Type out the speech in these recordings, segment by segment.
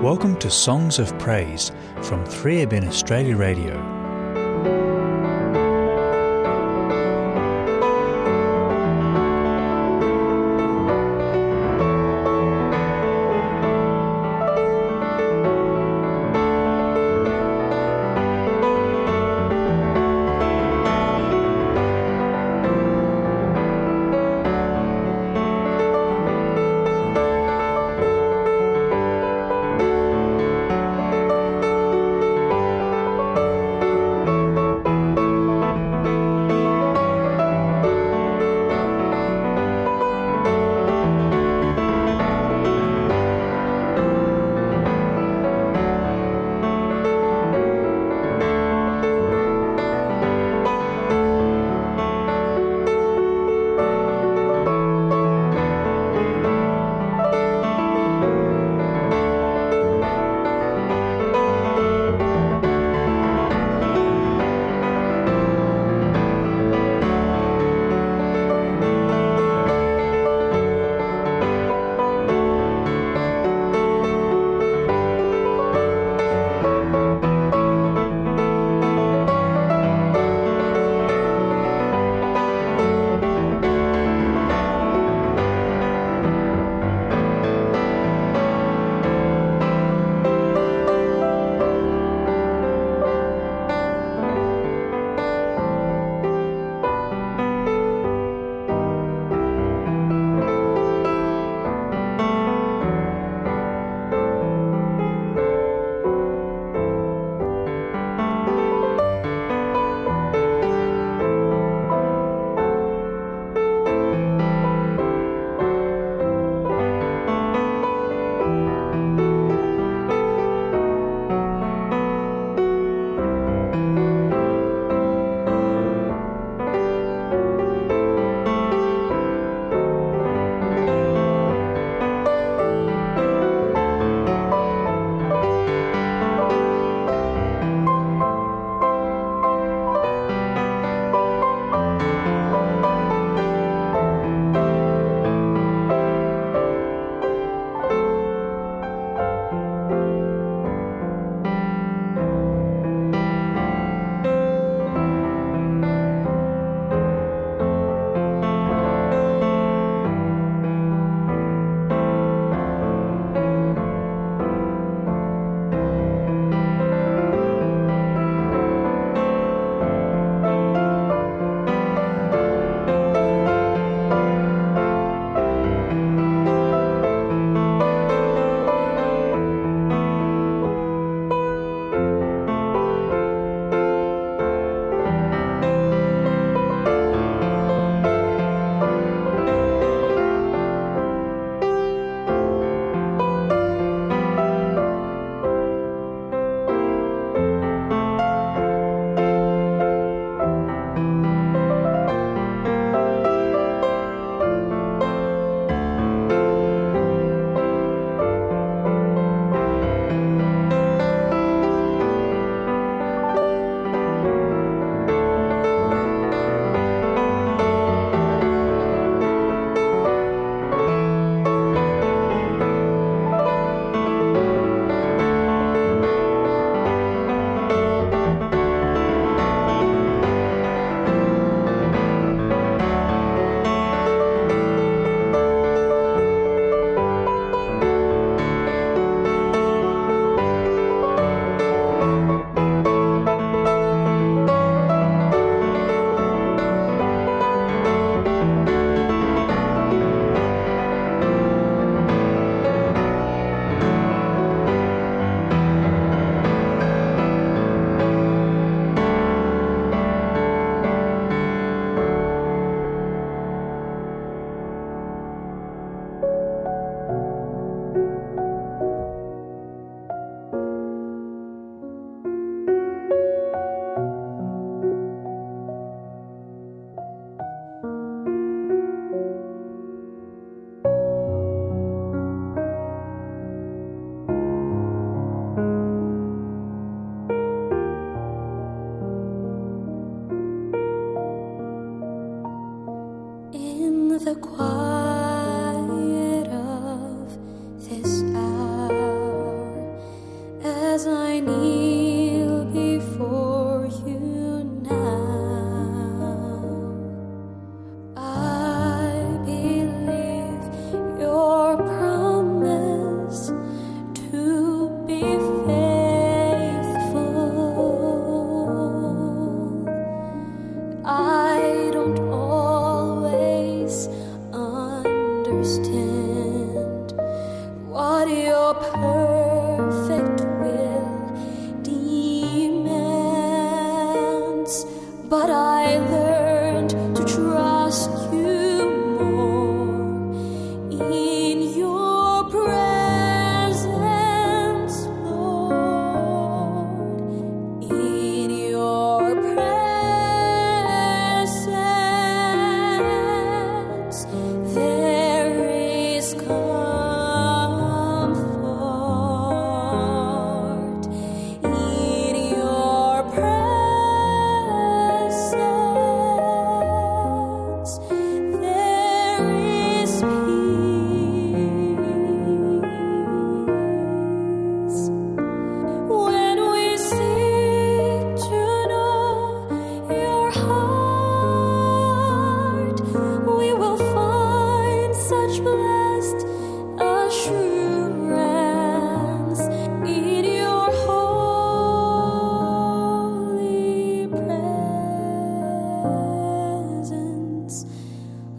Welcome to Songs of Praise from 3ABN Australia Radio.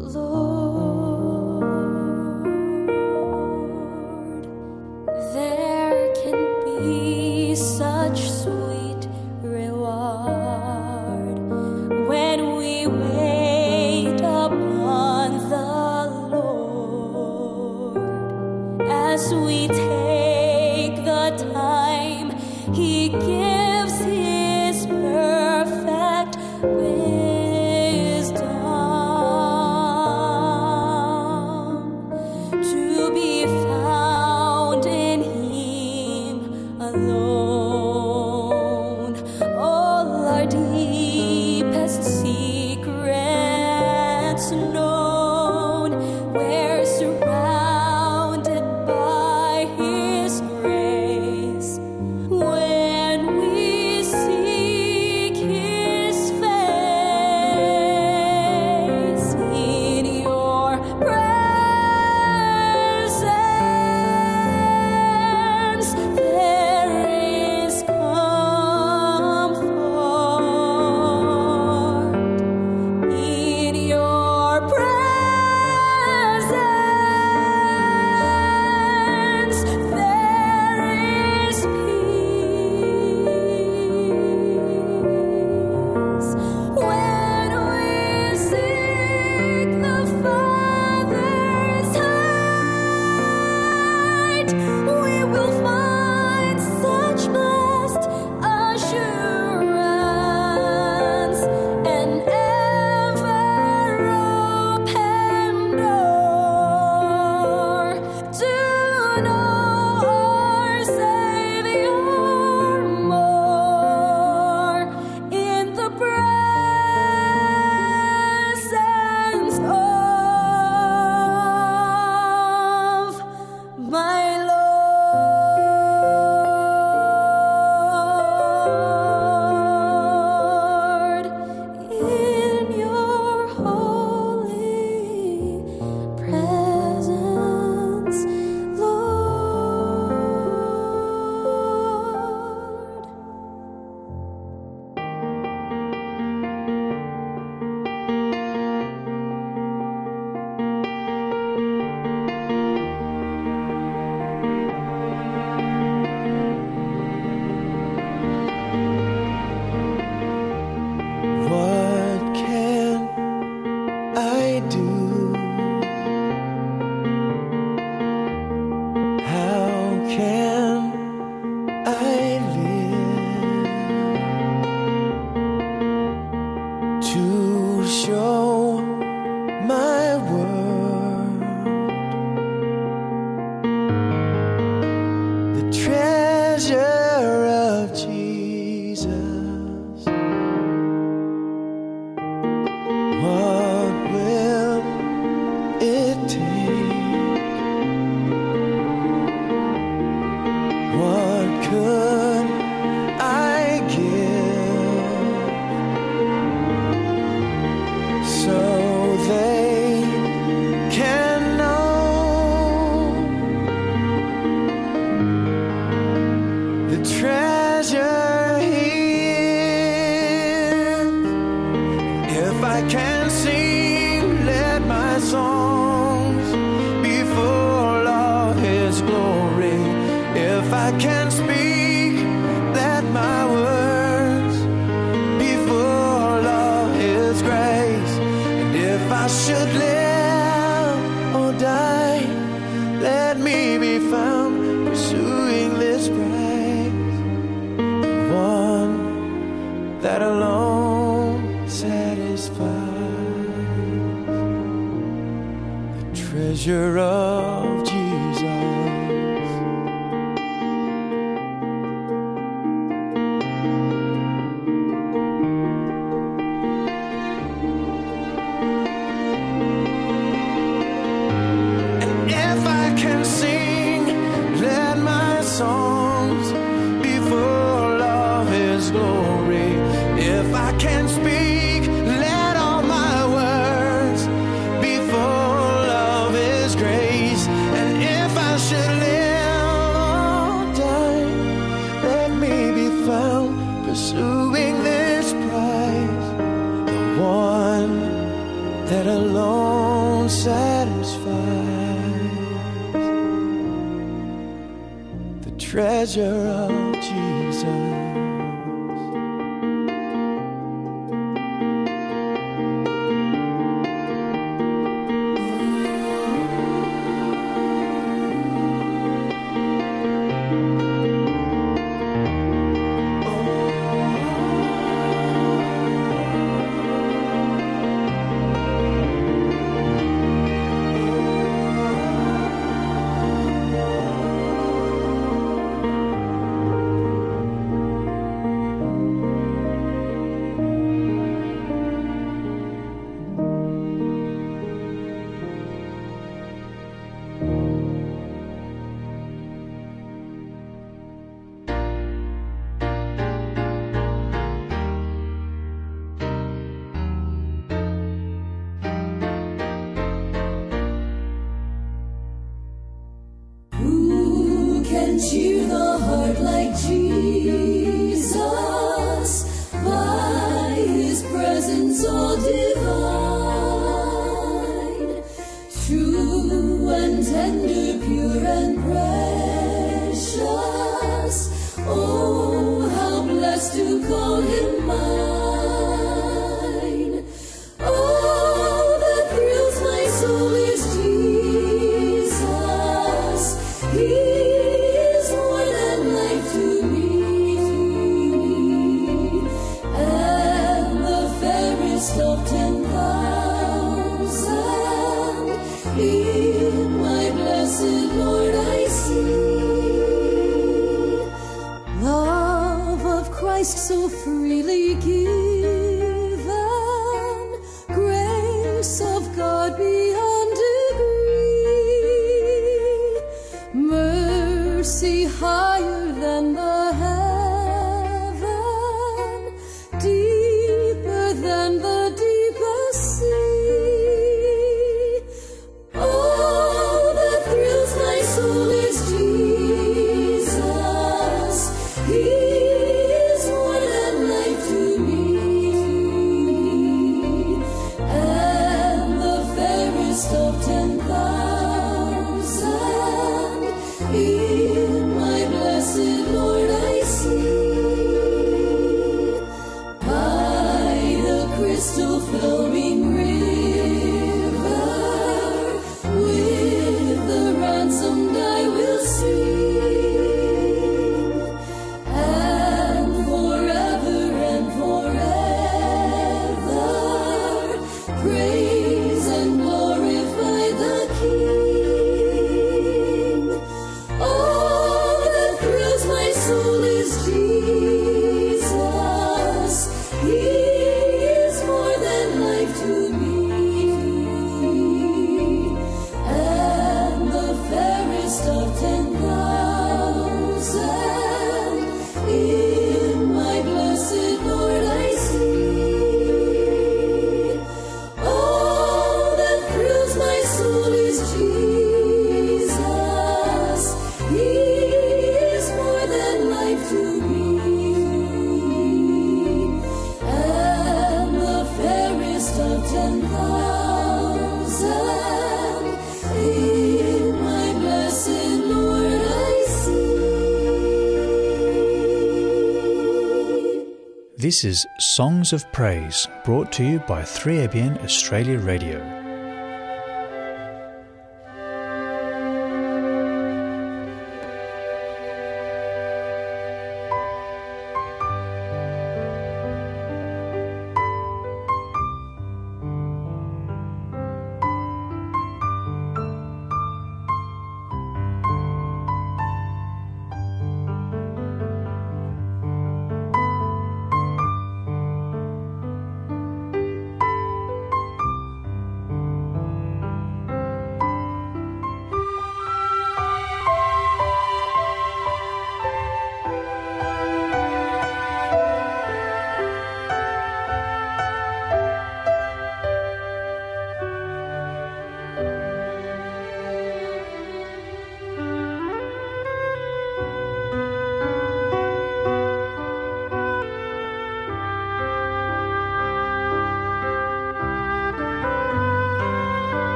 Lord, there can be such sweet reward when we wait upon the Lord. As we take the time, He gives His perfect wisdom to be found in Him alone. All our deepest secrets known, we're surrounded by His grace. When we seek His face in your presence, there is comfort. In your presence, there is peace. When we seek the Father's height, we will find such blessed assurance, an ever-open door to know our Savior more in the presence of my Lord. In your holy presence, Lord. What can I do? How can I live to show my world the treasure of Jesus? What will it take? What could I give so they can know the treasure He is? If I can sing, let my songs be full of His glory. If I can speak, let my words be full of His grace. And if I should live or die, let me be found pursuing this praise, the one that alone satisfies, the treasure of Jesus. And if I can sing, let my songs be full of His glory. If I can speak, let all my words be full of His grace. satisfies the treasure of Jesus. Cheer the heart like Jesus, by His presence all divine, true and tender, pure and precious. Oh, how blessed to call Him mine. Oh, that thrills my soul is Jesus. He of 10,000 in my blessed Lord I see. Love of Christ so freely given, grace of God beyond degree, mercy higher than the heaven, deeper than the This is Songs of Praise, brought to you by 3ABN Australia Radio.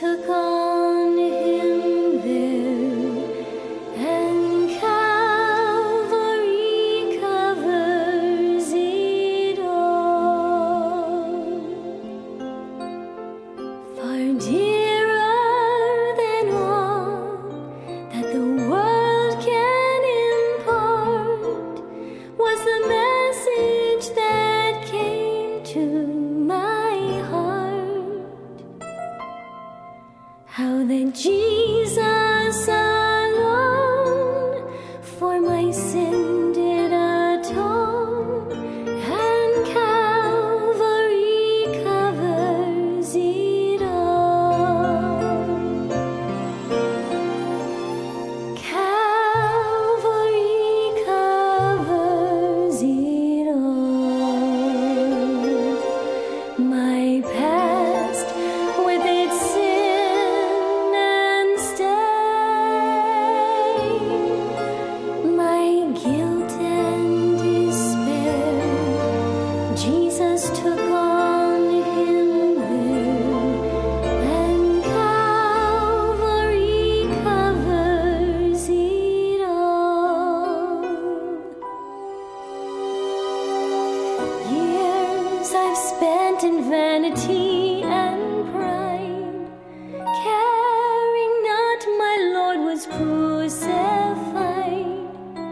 took on him there, and Calvary covers it all. Far dearer than all that the world can impart was the message that came to my heart. How that Jesus alone for my sin did atone, and Calvary covers it all. Calvary covers it all. My past with its sin and stain, my guilt and despair, Jesus took on him there, and Calvary covers it all. Years I've spent in vanity and pride, caring not my Lord was crucified,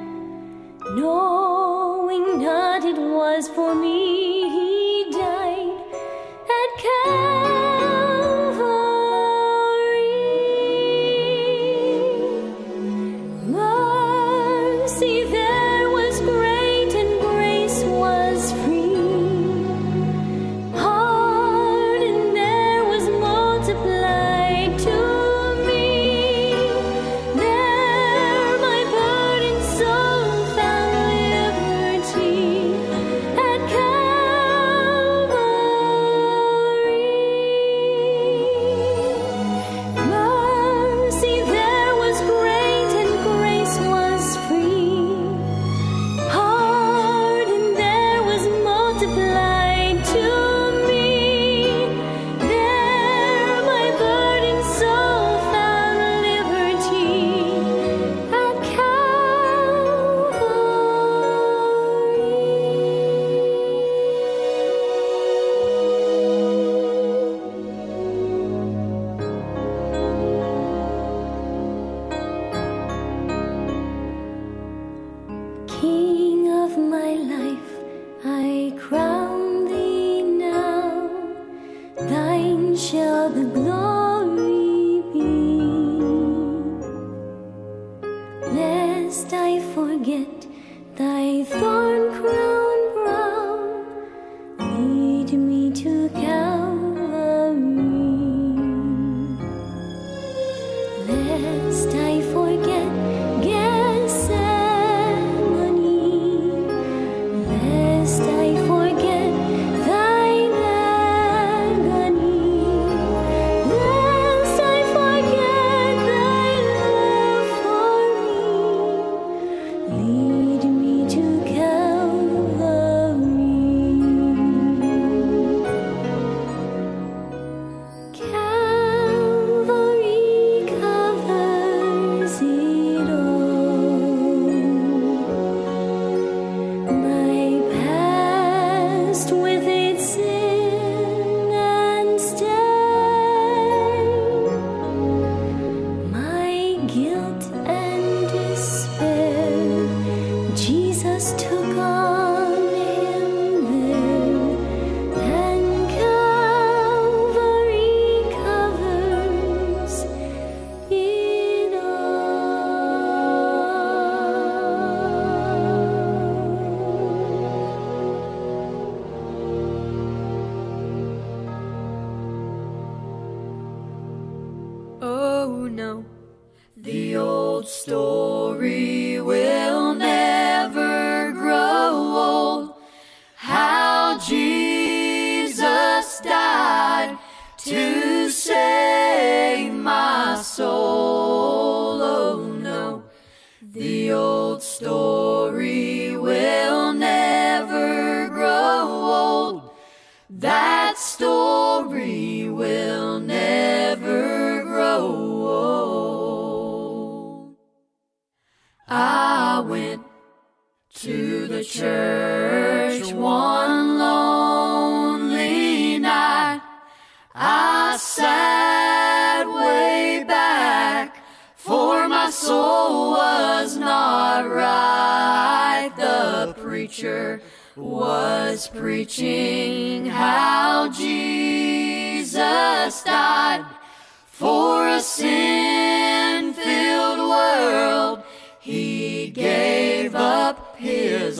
knowing not it was for me he died at Calvary. Mercy there was great and grace was free. Pardon there was multiplied to me. There my burdened soul found liberty at Calvary. Mercy there was great and grace was free. Pardon there was multiplied to me. There my burdened soul found liberty at King of my life, I crown thee now. Thine shall the glory be. Lest I forget thy thorn crown brow, lead me to Calvary. Lest I forget Gethsemane, lest I forget thine agony, lest I forget thy love for me, lead me to Calvary. Calvary covers it all. My past with its sin and stain, my guilt and despair, Jesus took on him there, and Calvary covers it all. Oh no, the old story will never grow old. How Jesus died to save my soul. Oh no, the old story will never grow old. That story will never the church one lonely night. I sat way back, for my soul was not right. The preacher was preaching how Jesus died for a sin-filled world. He gave up his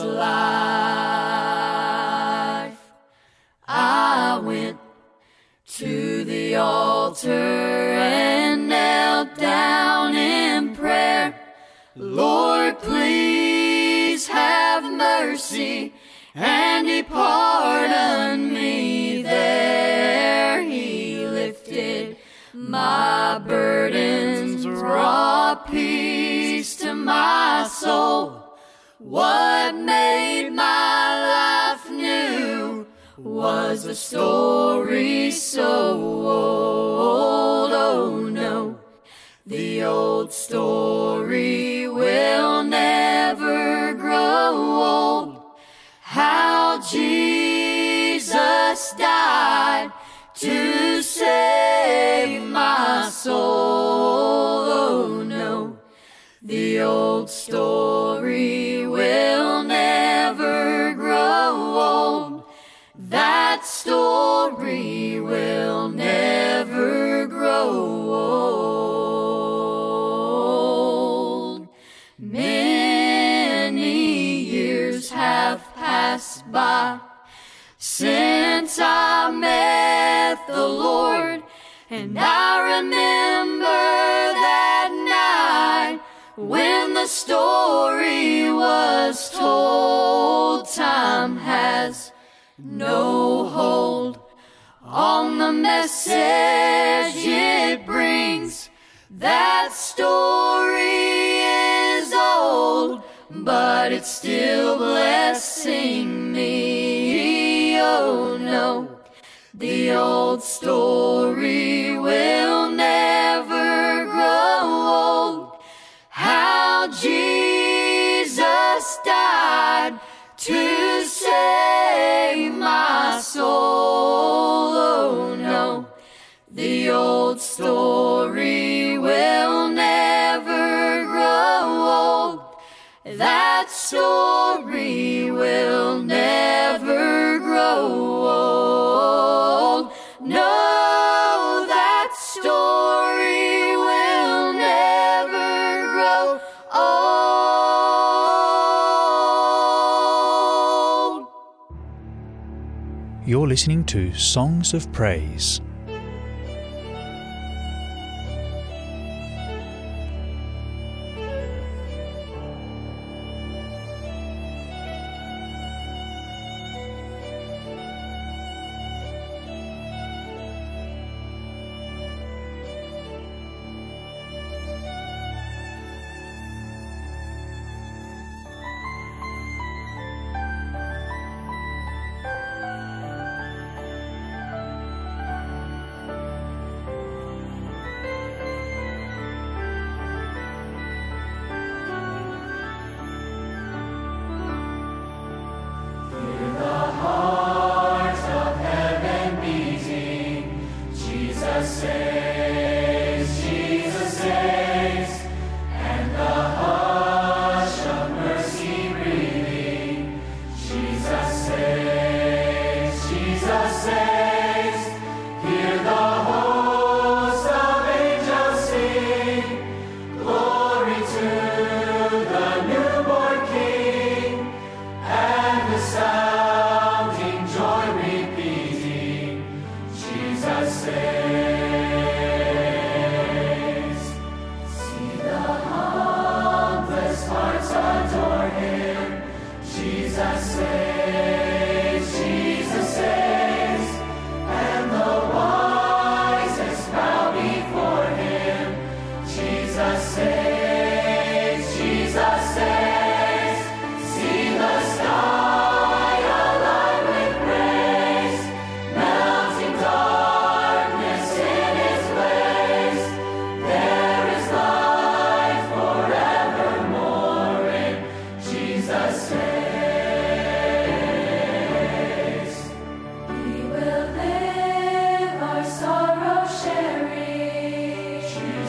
life. I went to the altar and knelt down in prayer. Lord, please have mercy, and he pardoned me there. He lifted my burdens, brought peace to my soul. What made my life new was a story so old. Oh no, the old story will never grow old. How Jesus died to save my soul. Oh no, the old story will never grow old. That story will never grow old. Many years have passed by since I met the Lord, and I remember that night when the story was told. Time has no hold on the message it brings. That story is old, but it's still blessing me. Oh no, the old story will never grow old. How Jesus died to save my soul. Oh no, the old story will never grow old. That story will never grow old. No, that story will never grow old. You're listening to Songs of Praise.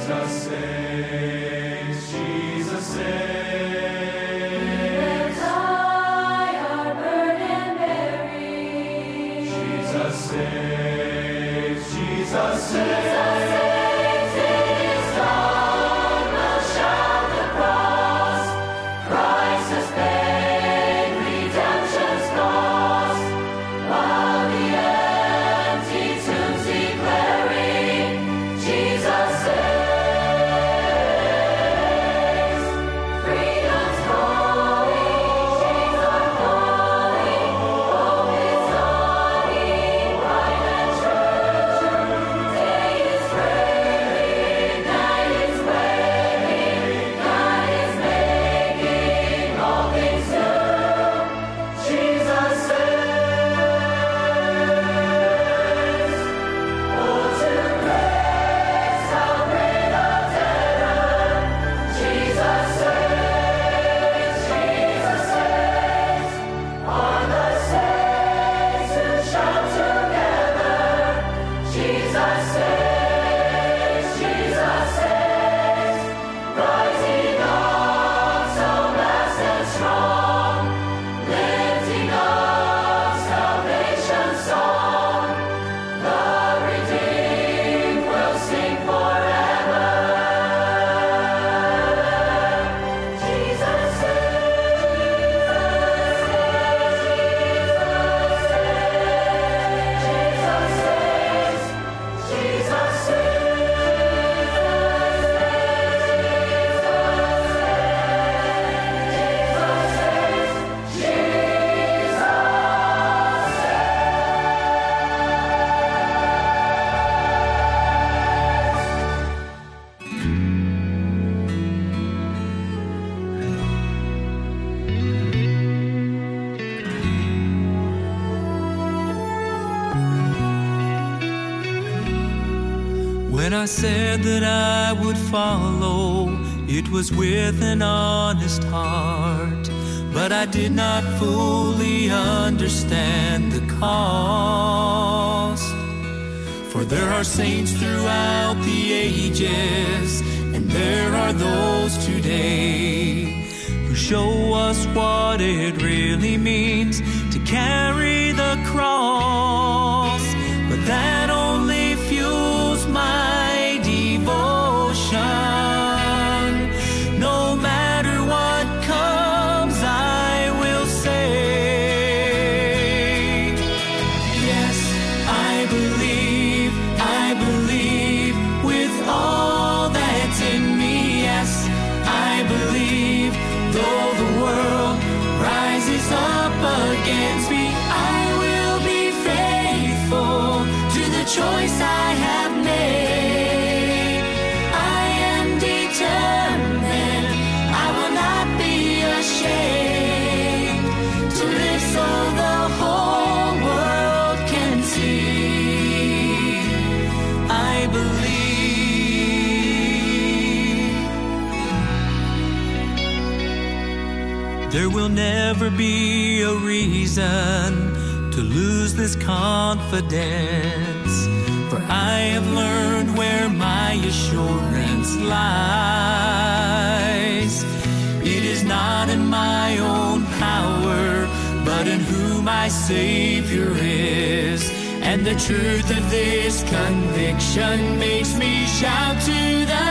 When I said that I would follow, it was with an honest heart, but I did not fully understand the cost. For there are saints throughout the ages, and there are those today who show us what it really means to carry the cross. But that only fuels my devotion. No matter what comes, I will say, yes, I believe with all that's in me. Yes, I believe, though the world rises up against me, I will be faithful to the choice I have made. I am determined, I will not be ashamed to live so the whole world can see. I believe there will never be a reason to lose this confidence, for I have learned where my assurance lies. It is not in my own power, but in who my Savior is. And the truth of this conviction makes me shout to the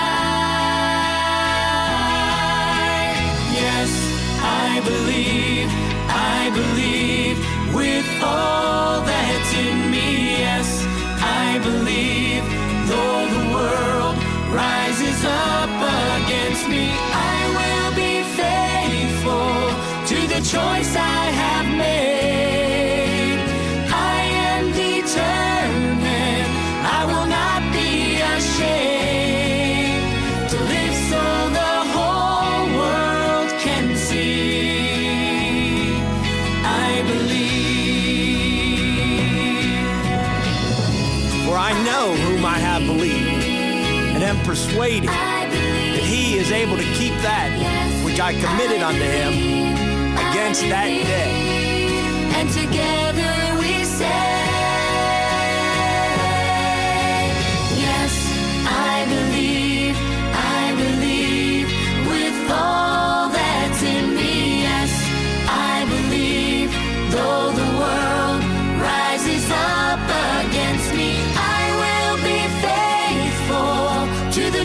sky. Yes, I believe with all that's in me. Yes, I believe, though the world rises up against me, I will be faithful to the choice I have made. I am determined, I will not be ashamed to live so the whole world can see. I believe. For I know whom I have believed, and am persuaded that he is able to keep that which I committed unto him against that day. And together we say, yes, I believe.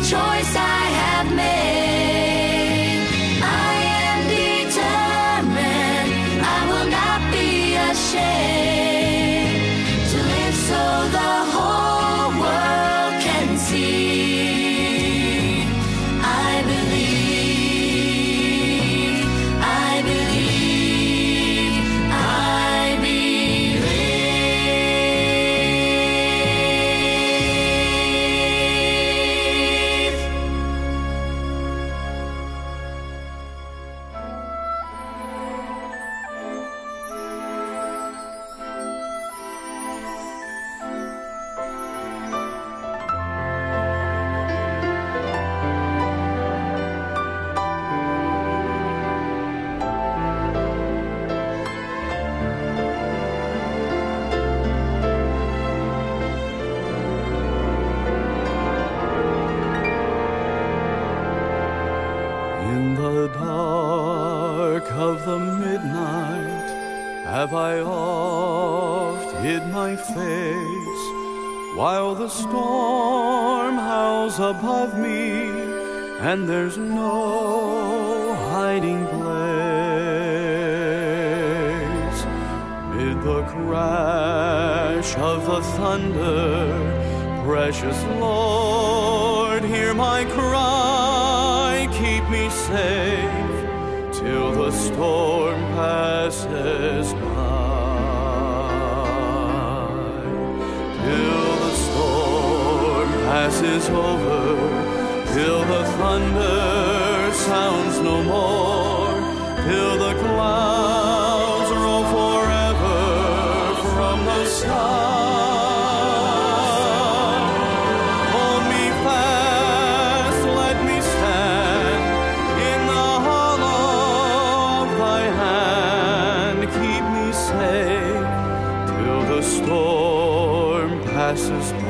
choice I have made. I am determined, I will not be ashamed to live so the whole world can see. I believe, I believe, I believe. In the dark of the midnight have I oft hid my face, while the storm howls above me and there's no hiding place. Mid the crash of the thunder, precious Lord, hear my cry, keep me safe till the storm passes by. Till the storm passes over, till the thunder sounds no more, till the clouds roll forever from the sky. Hold me fast, let me stand in the hollow of thy hand. Keep me safe till the storm passes by.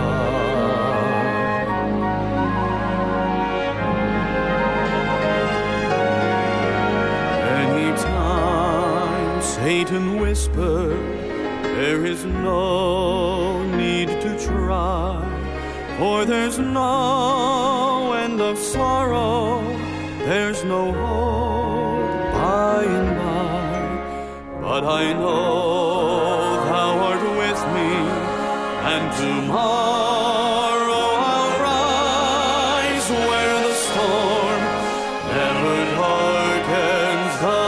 Anytime Satan whispered, there is no need to try, for there's no end of sorrow, there's no hope by and by. But I know thou art with me, and tomorrow I'll rise where the storm never darkens the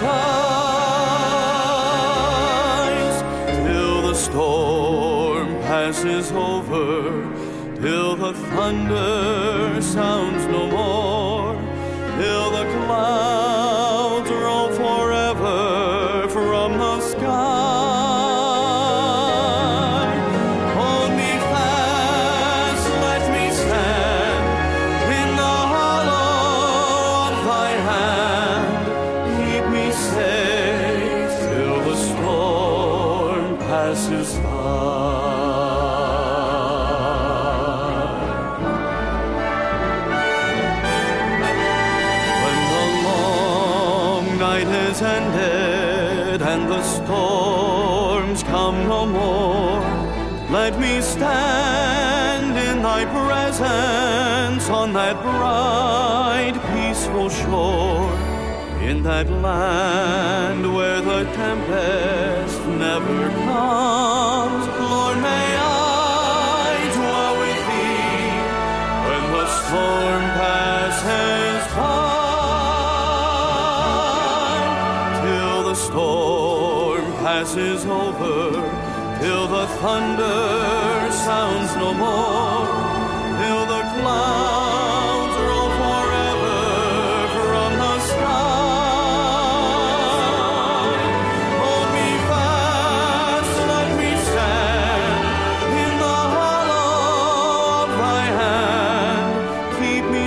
skies. Till the storm passes over, till the thunder sounds no more, till the clouds roll forever from the sky. Hold me fast, let me stand in the hollow of thy hand. Keep me safe till the storm passes by. Is ended and the storms come no more, let me stand in thy presence on that bright, peaceful shore, in that land where the tempest never comes. Lord, may I dwell with thee when the storm passes by. The storm passes over, till the thunder sounds no more, till the clouds roll forever from the sky. Hold me fast, let me stand in the hollow of thy hand. Keep me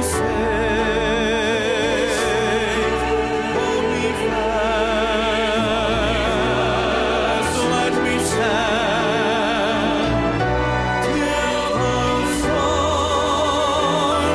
safe, hold me fast, let me stand till the storm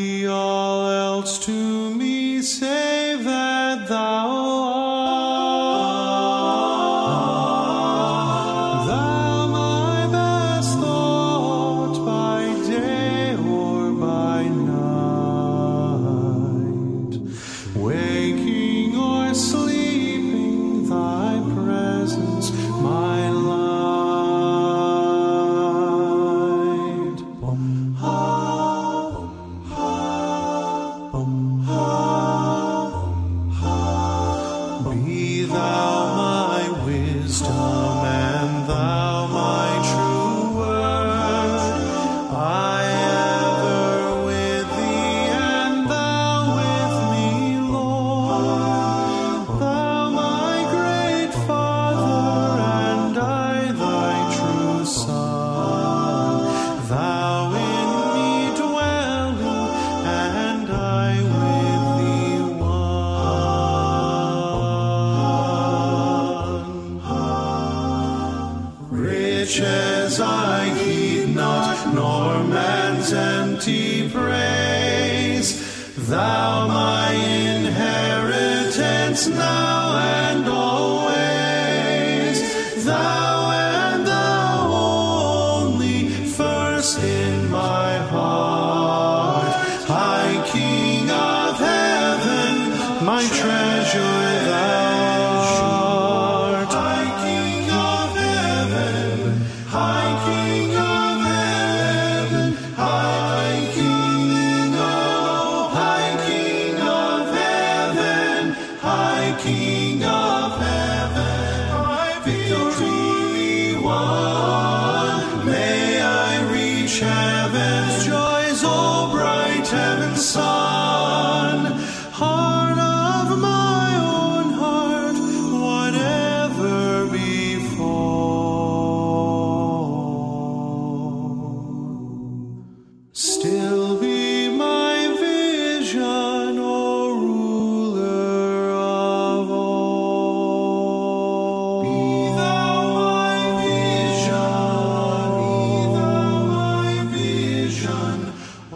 be all else to me save that thou art. Thou my best thought by day or by night, waking or sleeping, thy presence my light. Be thou my wisdom and thou my true worth. I ever with thee and thou with me, Lord. Thou my great Father and I thy true Son. Thou in me dwelling and I with thee one. Riches I heed not, nor man's empty praise. Thou my inheritance now and always. Thou and thou only, first in my heart. High King of heaven, my treasure thou art. High King of heaven, High King of heaven, High King, oh, High King of heaven, High King of heaven, my victory won. May I reach heaven's joys, oh bright heaven's sun. Heart of my own heart, whatever before, still be my vision, O ruler of all. Be thou my vision, be thou my vision, O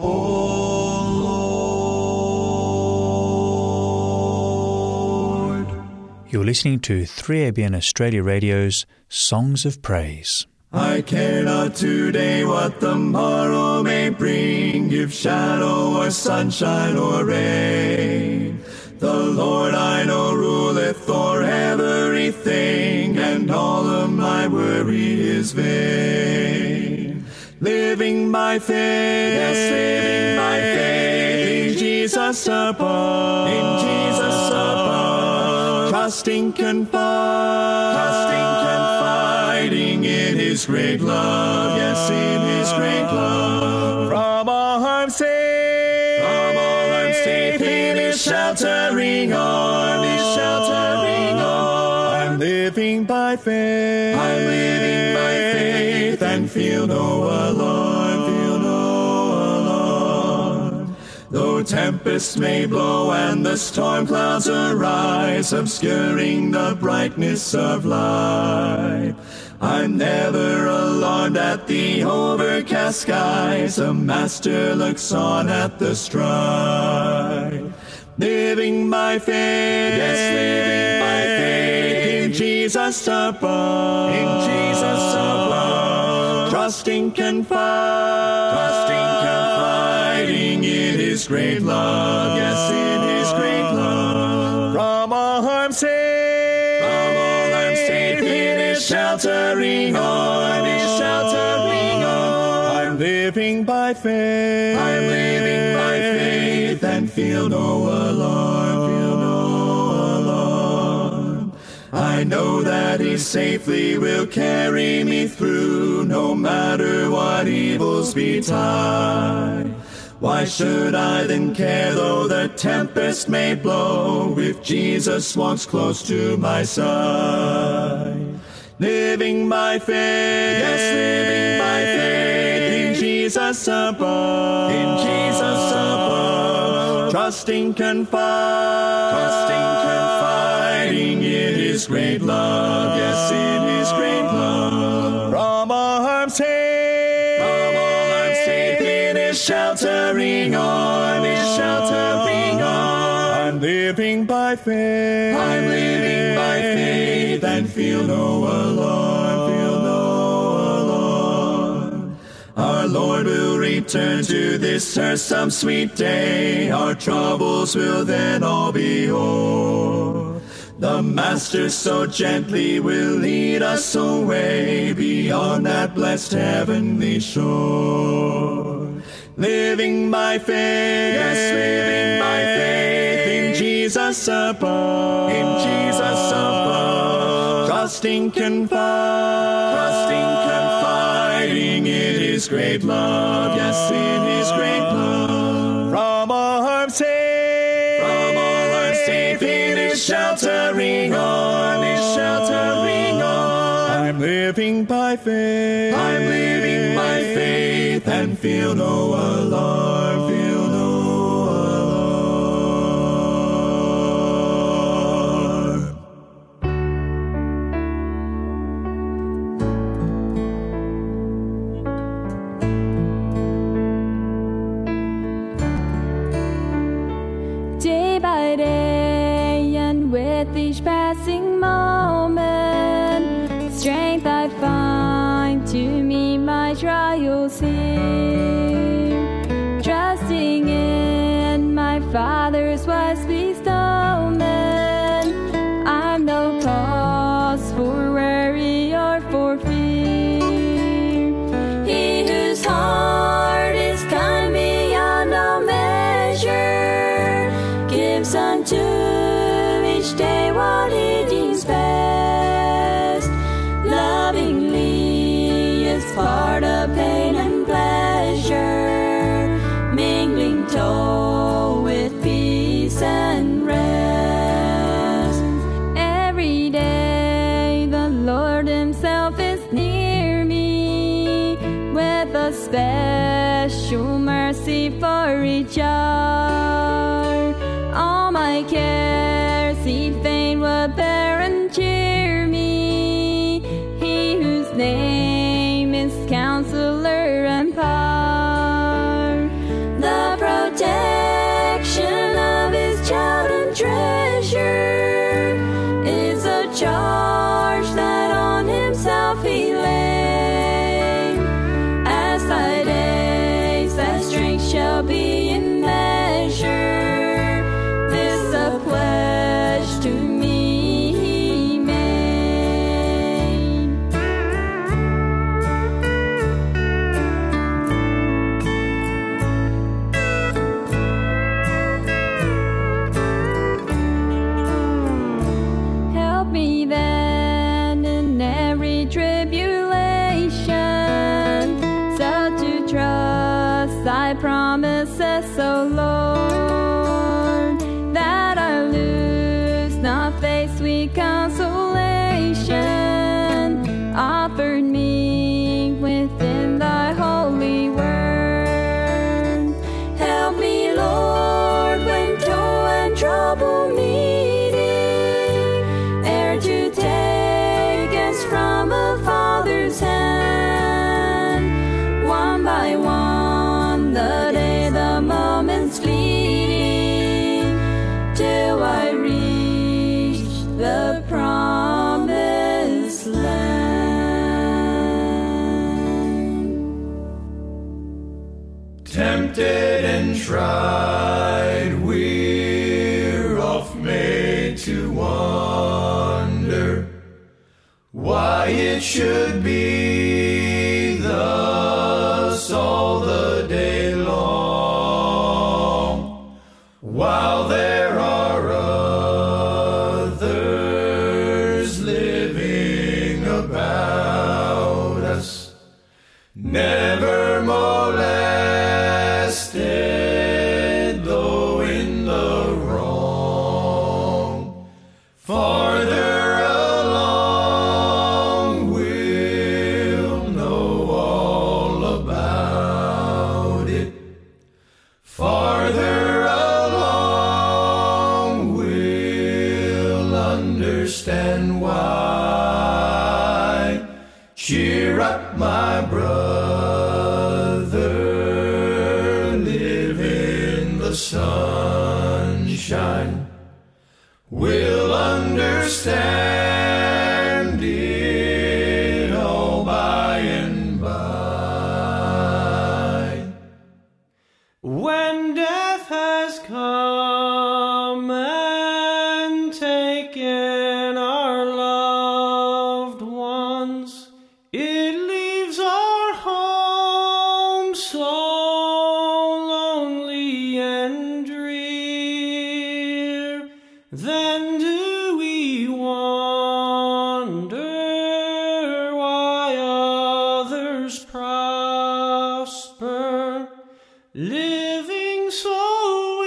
Lord. You're listening to 3ABN Australia Radio's Songs of Praise. I care not today what the morrow may bring, if shadow or sunshine or rain. The Lord I know ruleth o'er everything, and all of my worry is vain. Living by faith, yes, living by faith, in Jesus above, in Jesus above, trusting, confiding in His great love, yes, in His great love. From all harm safe, in His sheltering arm, I'm living by faith, and feel no alarm, Though tempests may blow and the storm clouds arise, obscuring the brightness of light, I'm never alarmed at the overcast skies. The Master looks on at the strife. Living by faith, yes, living by faith, in Jesus above, trusting, confiding in His great love, yes, in His great love. From all harm safe, in His sheltering arm, I'm living by faith, and feel no alarm, I know that He safely will carry me through, no matter what evils betide. Why should I then care though the tempest may blow, if Jesus walks close to my side? Living by faith, yes, living by faith, in Jesus above, trusting, confiding in His great love, yes, in His great love. From all harm safe, in His sheltering arm, living by faith. I'm living by faith and feel no alarm, feel no alarm. Our Lord will return to this earth some sweet day. Our troubles will then all be o'er. The Master so gently will lead us away beyond that blessed heavenly shore. Living by faith, yes, living by faith in Jesus above, in Jesus above. Trusting, confiding in His great love, yes, in His great love. From all harm safe, in His sheltering arm, I'm living by faith, and feel no alarm, feel no alarm. Day by day and with each passing moment, strength I find to meet my trials here. Trusting in my Father's wise bestowment, I'm no cause for worry or for fear. He whose heart is kind beyond all measure gives unto each day what He deems best. Lovingly is part of pain and pleasure, mingling toil with peace and rest. Every day the Lord Himself is near me, with a special mercy for each hour. All my cares He fain would bear and cheer me, He whose name is Counselor and Power. The protection of His child and treasure is a charge that on Himself He laid. As thy days, thy strength shall be in measure. This a pledge to me He made. Help me then in every tribulation, so to trust Thy promises, O Lord, that I lose not faith, sweet consolation offered me within Thy holy word. Help me, Lord, when toil and trouble meeting, ere to take us from a Father's hand, one by one, the day, the moments fleeting, till I reach the promised land. Tempted and tried, we're oft made to wonder why it should be thus all the day long, while there are others living about us, never molested, though in the wrong. Farther along, we'll know all about it. Farther along, we'll understand why. Cheer up, my brother, live in the sunshine. will understand it all by and by. When death has come and taken our loved ones, it leaves our home so lonely and drear. Then do we wonder why others prosper, living so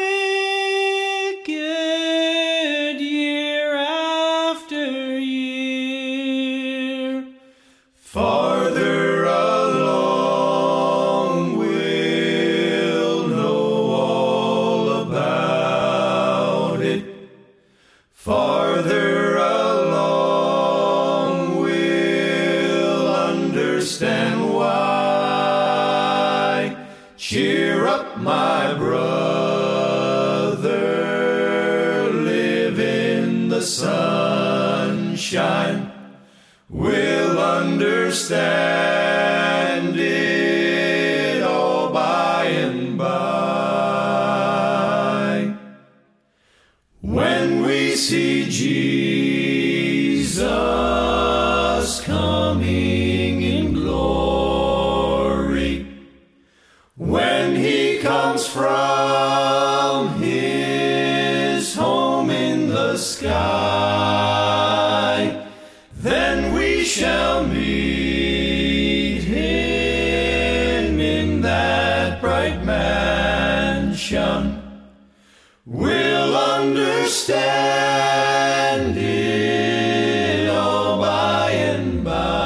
wicked year after year. Farther along we'll know all about it. Farther along we'll understand why. Cheer up, my brother, live in the sunshine. We'll understand it all by and by. When we see Jesus coming in glory, when he comes from his home in the sky, then we shall meet him in that bright mansion. We'll understand it all by and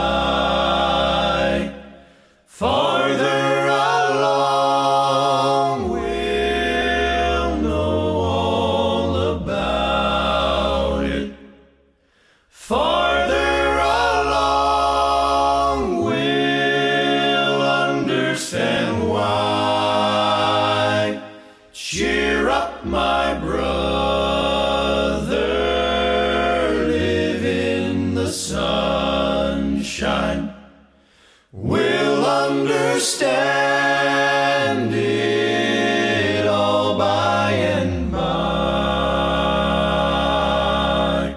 by. Farther along we'll know all about it. Farther along we'll understand why. Cheer up, my brother, live in the sunshine. We'll understand it all by and by.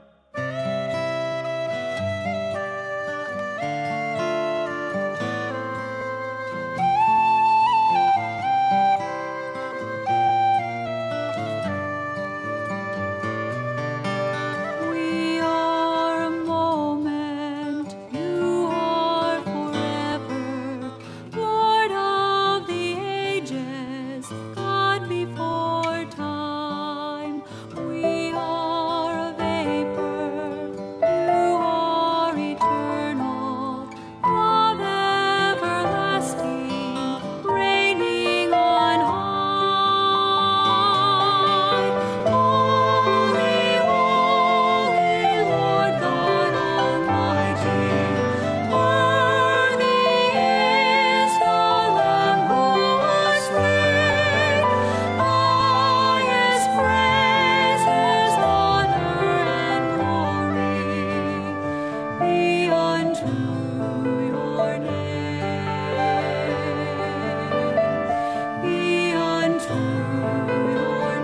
We are a moment, you are forever, Lord of the ages, God before time. We are a vapor, you are eternal, love everlasting, reigning on high. Holy, holy, Lord God Almighty, worthy is the Lamb who was slain. Highest praises, honor, and glory be unto your name. Be unto your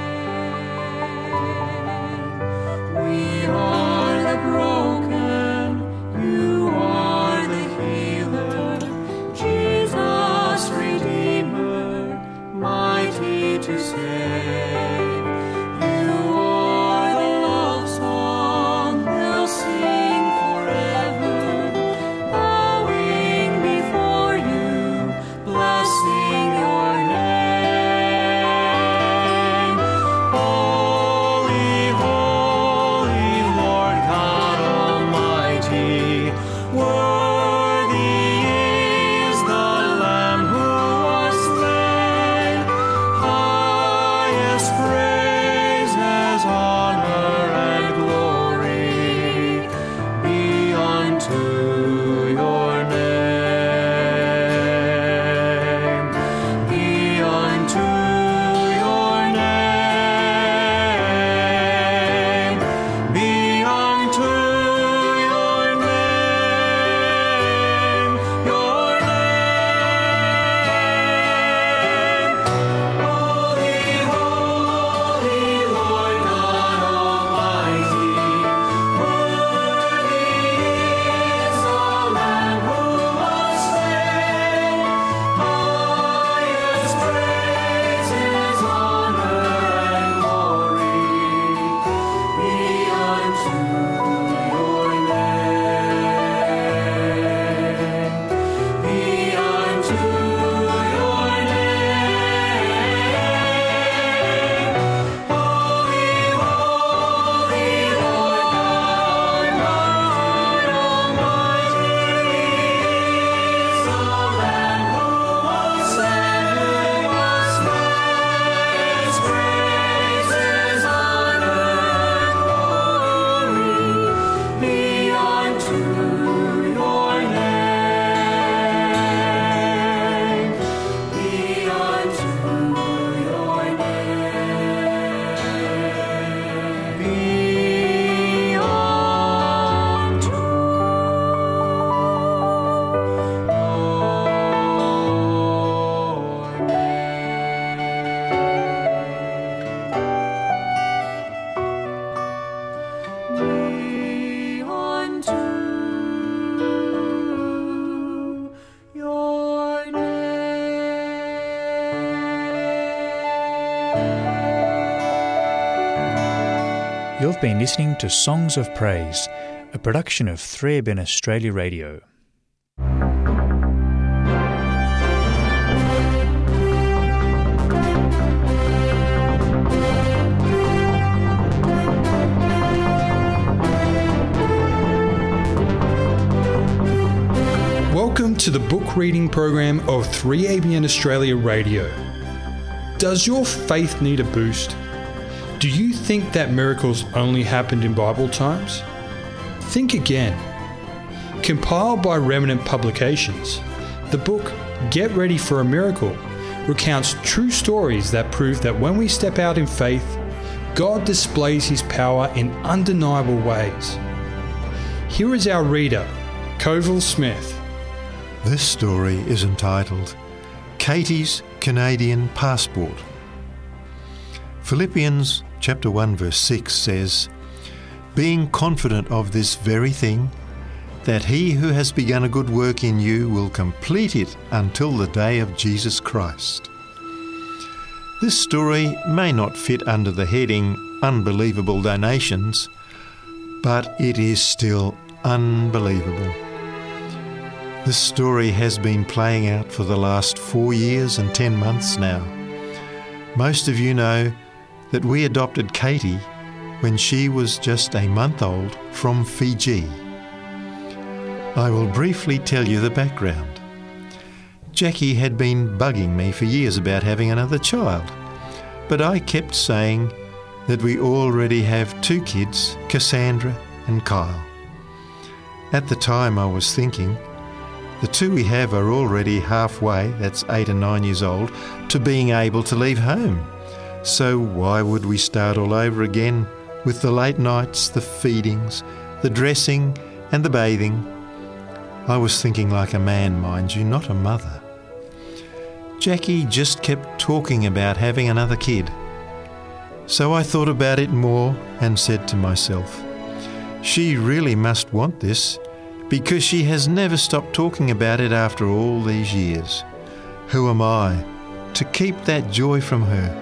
name. We are the broken, you are the healer, Jesus Redeemer, mighty to save. You are the love song we'll sing forever, bowing before you, blessing your name. Holy, holy, Lord God Almighty, worthy is the Lamb who was slain. Highest You've been listening to Songs of Praise, a production of 3ABN Australia Radio. Welcome to the book reading program of 3ABN Australia Radio. Does your faith need a boost? Do you think that miracles only happened in Bible times? Think again. Compiled by Remnant Publications, the book Get Ready for a Miracle recounts true stories that prove that when we step out in faith, God displays His power in undeniable ways. Here is our reader, Coville Smith. This story is entitled Katie's Canadian Passport. Philippians chapter 1 verse 6 says, "Being confident of this very thing, that he who has begun a good work in you will complete it until the day of Jesus Christ." This story may not fit under the heading Unbelievable Donations, but it is still unbelievable. This story has been playing out for the last 4 years and 10 months now. Most of you know that we adopted Katie when she was just a month old from Fiji. I will briefly tell you the background. Jackie had been bugging me for years about having another child, but I kept saying that we already have 2 kids, Cassandra and Kyle. At the time I was thinking, the 2 we have are already halfway, that's 8 and 9 years old, to being able to leave home. So why would we start all over again with the late nights, the feedings, the dressing and the bathing? I was thinking like a man, mind you, not a mother. Jackie just kept talking about having another kid. So I thought about it more and said to myself, she really must want this because she has never stopped talking about it after all these years. Who am I to keep that joy from her?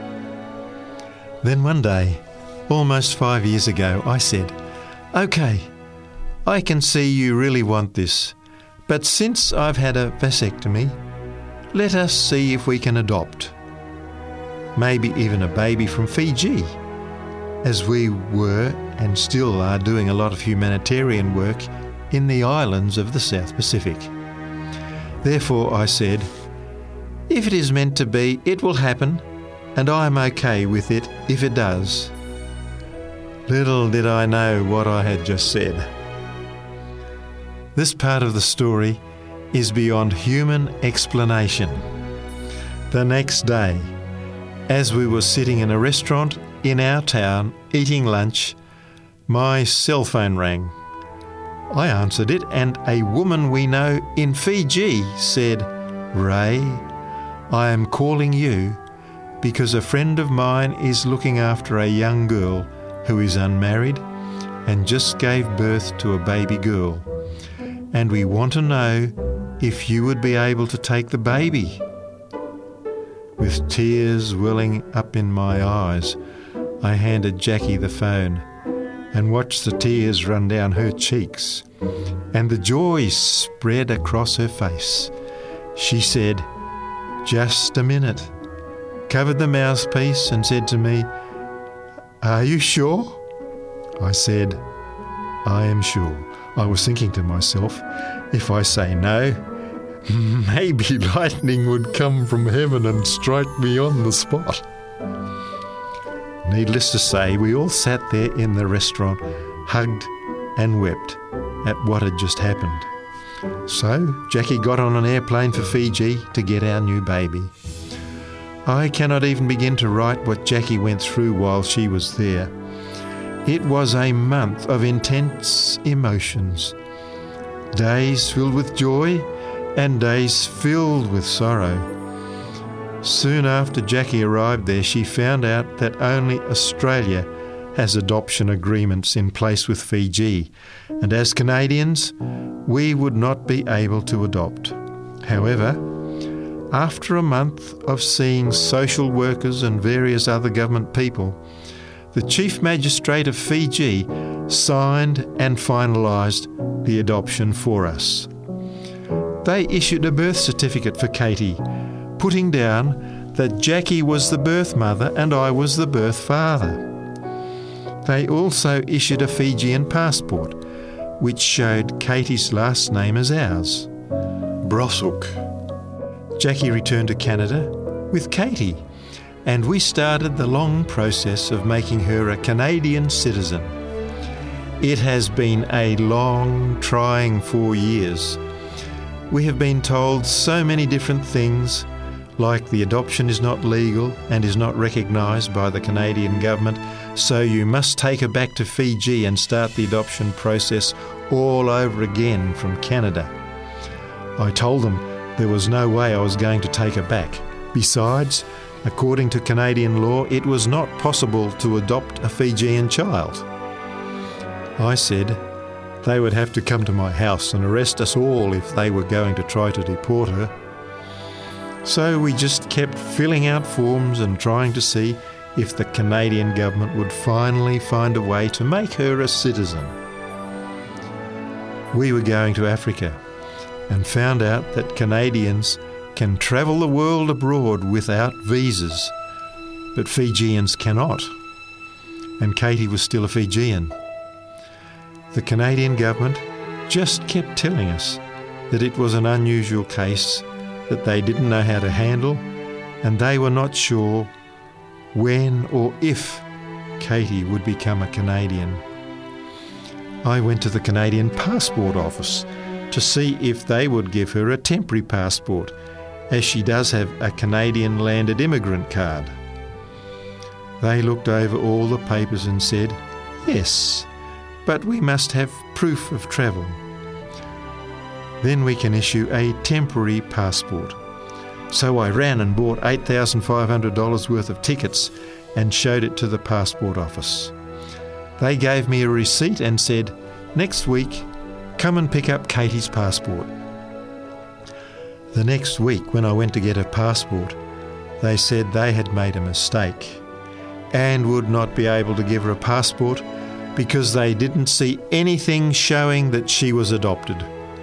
Then one day, almost 5 years ago, I said, "Okay, I can see you really want this, but since I've had a vasectomy, let us see if we can adopt. Maybe even a baby from Fiji, as we were and still are doing a lot of humanitarian work in the islands of the South Pacific." Therefore I said, "If it is meant to be, it will happen, and I am okay with it if it does." Little did I know what I had just said. This part of the story is beyond human explanation. The next day, as we were sitting in a restaurant in our town eating lunch, my cell phone rang. I answered it, and a woman we know in Fiji said, "Ray, I am calling you because a friend of mine is looking after a young girl who is unmarried and just gave birth to a baby girl. And we want to know if you would be able to take the baby." With tears welling up in my eyes, I handed Jackie the phone and watched the tears run down her cheeks, and the joy spread across her face. She said, "Just a minute," covered the mouthpiece and said to me, "Are you sure?" I said, "I am sure." I was thinking to myself, if I say no, maybe lightning would come from heaven and strike me on the spot. Needless to say, we all sat there in the restaurant, hugged and wept at what had just happened. So Jackie got on an airplane for Fiji to get our new baby. I cannot even begin to write what Jackie went through while she was there. It was a month of intense emotions, days filled with joy and days filled with sorrow. Soon after Jackie arrived there, she found out that only Australia has adoption agreements in place with Fiji, and as Canadians, we would not be able to adopt. However, after a month of seeing social workers and various other government people, the Chief Magistrate of Fiji signed and finalised the adoption for us. They issued a birth certificate for Katie, putting down that Jackie was the birth mother and I was the birth father. They also issued a Fijian passport, which showed Katie's last name as ours, Brosuk. Jackie returned to Canada with Katie, and we started the long process of making her a Canadian citizen. It has been a long, trying 4 years. We have been told so many different things, like the adoption is not legal and is not recognised by the Canadian government, so you must take her back to Fiji and start the adoption process all over again from Canada. I told them there was no way I was going to take her back. Besides, according to Canadian law, it was not possible to adopt a Fijian child. I said they would have to come to my house and arrest us all if they were going to try to deport her. So we just kept filling out forms and trying to see if the Canadian government would finally find a way to make her a citizen. We were going to Africa and found out that Canadians can travel the world abroad without visas, but Fijians cannot. And Katie was still a Fijian. The Canadian government just kept telling us that it was an unusual case that they didn't know how to handle, and they were not sure when or if Katie would become a Canadian. I went to the Canadian Passport Office to see if they would give her a temporary passport, as she does have a Canadian landed immigrant card. They looked over all the papers and said, yes, but we must have proof of travel. Then we can issue a temporary passport. So I ran and bought $8,500 worth of tickets and showed it to the passport office. They gave me a receipt and said, next week, come and pick up Katie's passport. The next week, when I went to get her passport, they said they had made a mistake and would not be able to give her a passport because they didn't see anything showing that she was adopted.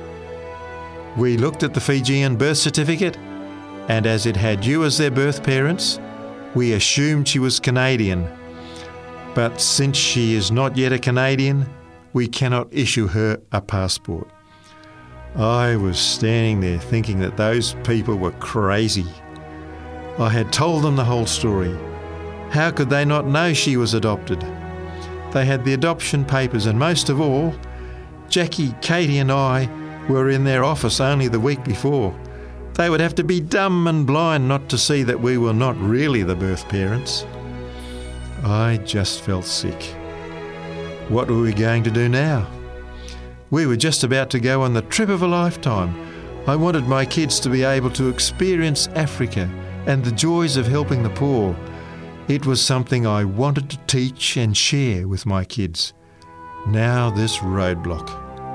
We looked at the Fijian birth certificate, and as it had you as their birth parents, we assumed she was Canadian. But since she is not yet a Canadian, we cannot issue her a passport. I was standing there thinking that those people were crazy. I had told them the whole story. How could they not know she was adopted? They had the adoption papers, and most of all, Jackie, Katie and I were in their office only the week before. They would have to be dumb and blind not to see that we were not really the birth parents. I just felt sick. What were we going to do now? We were just about to go on the trip of a lifetime. I wanted my kids to be able to experience Africa and the joys of helping the poor. It was something I wanted to teach and share with my kids. Now this roadblock.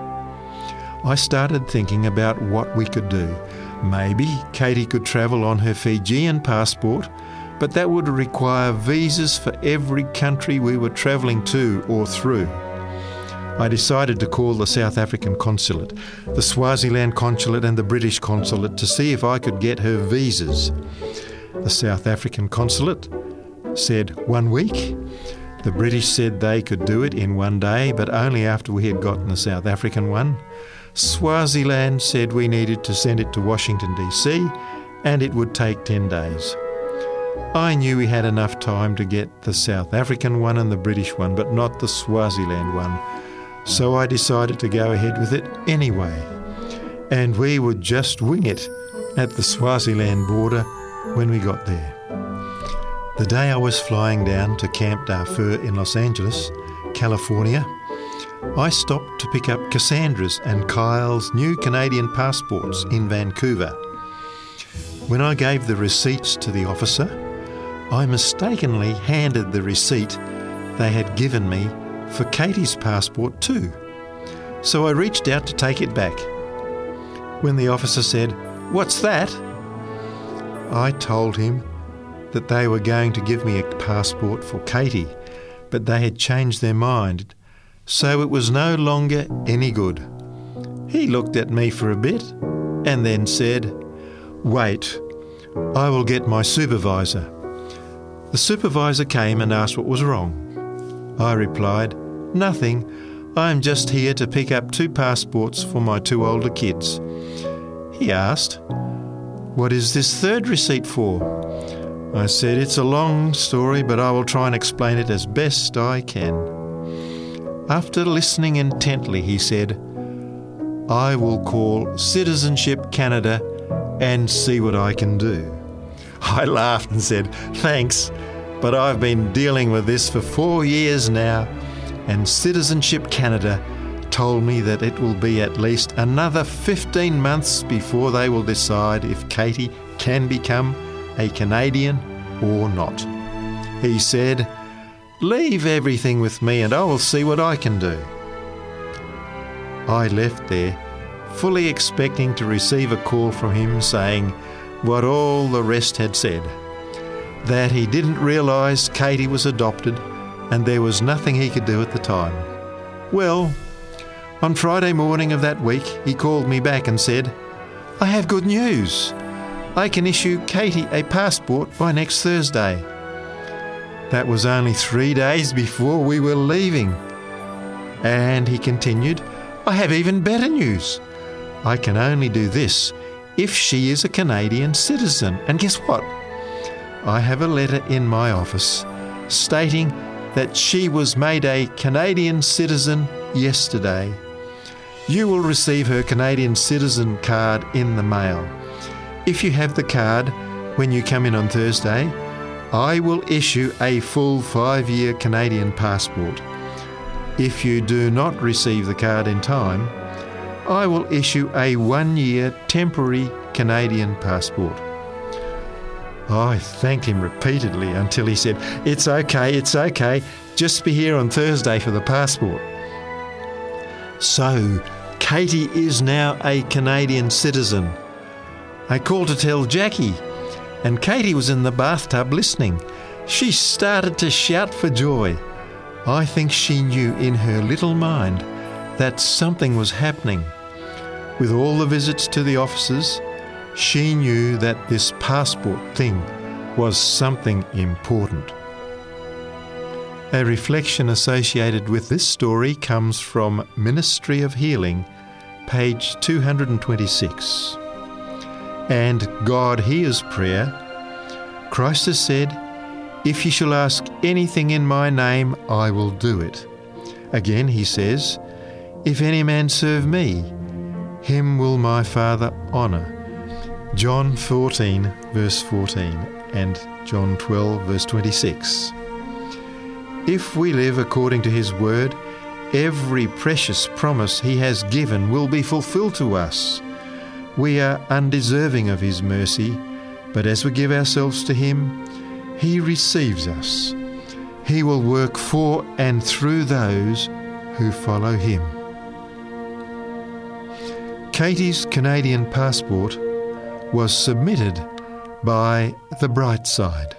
I started thinking about what we could do. Maybe Katie could travel on her Fijian passport, but that would require visas for every country we were travelling to or through. I decided to call the South African consulate, the Swaziland consulate and the British consulate to see if I could get her visas. The South African consulate said 1 week. The British said they could do it in 1 day, but only after we had gotten the South African one. Swaziland said we needed to send it to Washington DC, and it would take 10 days. I knew we had enough time to get the South African one and the British one, but not the Swaziland one. So I decided to go ahead with it anyway. And we would just wing it at the Swaziland border when we got there. The day I was flying down to Camp Darfur in Los Angeles, California, I stopped to pick up Cassandra's and Kyle's new Canadian passports in Vancouver. When I gave the receipts to the officer, I mistakenly handed the receipt they had given me for Katie's passport too. So I reached out to take it back. When the officer said, "What's that?" I told him that they were going to give me a passport for Katie, but they had changed their mind, so it was no longer any good. He looked at me for a bit and then said, "Wait, I will get my supervisor." The supervisor came and asked what was wrong. I replied, "Nothing. I am just here to pick up 2 passports for my 2 older kids." He asked, "What is this 3rd receipt for?" I said, "It's a long story, but I will try and explain it as best I can." After listening intently, he said, "I will call Citizenship Canada and see what I can do." I laughed and said, "Thanks, but I've been dealing with this for 4 years now, and Citizenship Canada told me that it will be at least another 15 months before they will decide if Katie can become a Canadian or not. He said, "Leave everything with me and I will see what I can do." I left there, fully expecting to receive a call from him saying what all the rest had said, that he didn't realise Katie was adopted and there was nothing he could do at the time. Well, on Friday morning of that week, he called me back and said, "I have good news. I can issue Katie a passport by next Thursday." That was only 3 days before we were leaving. And he continued, "I have even better news. I can only do this if she is a Canadian citizen. And guess what? I have a letter in my office stating that she was made a Canadian citizen yesterday. You will receive her Canadian citizen card in the mail. If you have the card when you come in on Thursday, I will issue a full 5-year Canadian passport. If you do not receive the card in time, I will issue a 1-year temporary Canadian passport." I thanked him repeatedly until he said, it's okay, just be here on Thursday for the passport." So, Katie is now a Canadian citizen. I called to tell Jackie, and Katie was in the bathtub listening. She started to shout for joy. I think she knew in her little mind that something was happening. With all the visits to the offices, she knew that this passport thing was something important. A reflection associated with this story comes from Ministry of Healing, page 226. And God hears prayer. Christ has said, "If ye shall ask anything in my name, I will do it." Again he says, "If any man serve me, him will my Father honour." John 14 verse 14 and John 12 verse 26. If we live according to his word, every precious promise he has given will be fulfilled to us. We are undeserving of his mercy, but as we give ourselves to him, he receives us. He will work for and through those who follow him. Katie's Canadian passport was submitted by The Bright Side.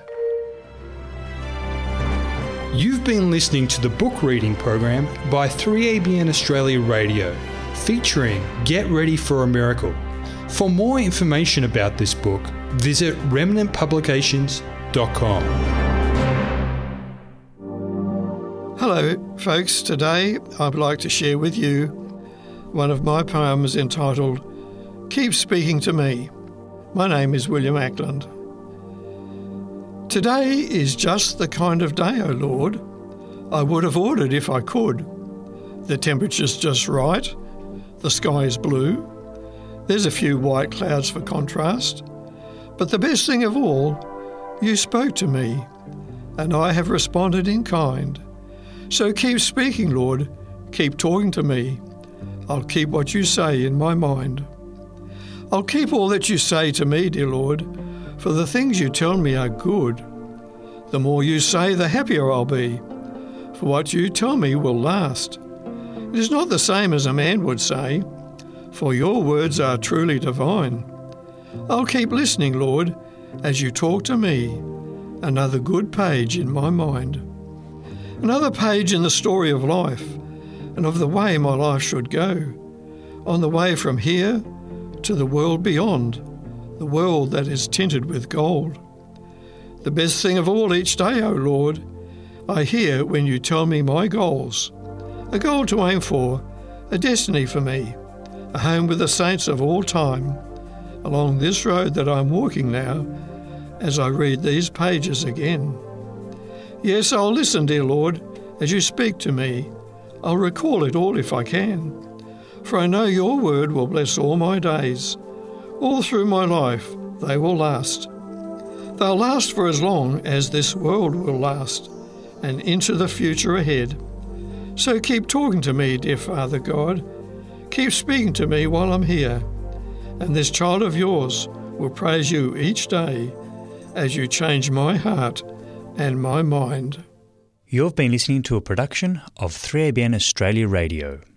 You've been listening to the book reading program by 3ABN Australia Radio, featuring Get Ready for a Miracle. For more information about this book, visit remnantpublications.com. Hello folks, today I'd like to share with you one of my poems entitled Keep Speaking to Me. My name is William Ackland. Today is just the kind of day, O Lord, I would have ordered if I could. The temperature's just right, the sky is blue, there's a few white clouds for contrast, but the best thing of all, you spoke to me, and I have responded in kind. So keep speaking, Lord, keep talking to me. I'll keep what you say in my mind. I'll keep all that you say to me, dear Lord, for the things you tell me are good. The more you say, the happier I'll be, for what you tell me will last. It is not the same as a man would say, for your words are truly divine. I'll keep listening, Lord, as you talk to me, another good page in my mind. Another page in the story of life and of the way my life should go, on the way from here to the world beyond, the world that is tinted with gold. The best thing of all each day, O Lord, I hear when you tell me my goals, a goal to aim for, a destiny for me, a home with the saints of all time, along this road that I'm walking now, as I read these pages again. Yes, I'll listen, dear Lord, as you speak to me. I'll recall it all if I can, for I know your word will bless all my days. All through my life they will last. They'll last for as long as this world will last, and into the future ahead. So keep talking to me, dear Father God. Keep speaking to me while I'm here, and this child of yours will praise you each day as you change my heart and my mind. You've been listening to a production of 3ABN Australia Radio.